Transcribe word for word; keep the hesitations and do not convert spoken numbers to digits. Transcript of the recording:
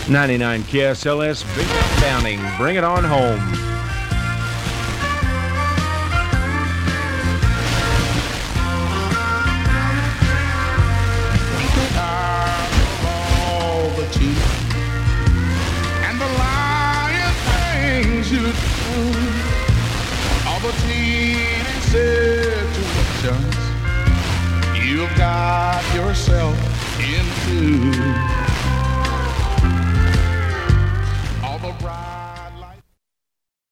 ninety-nine K S L S, Big Downing. Bring it on home. All the cheat and the lying things you do, all the teenage situations you've got yourself into.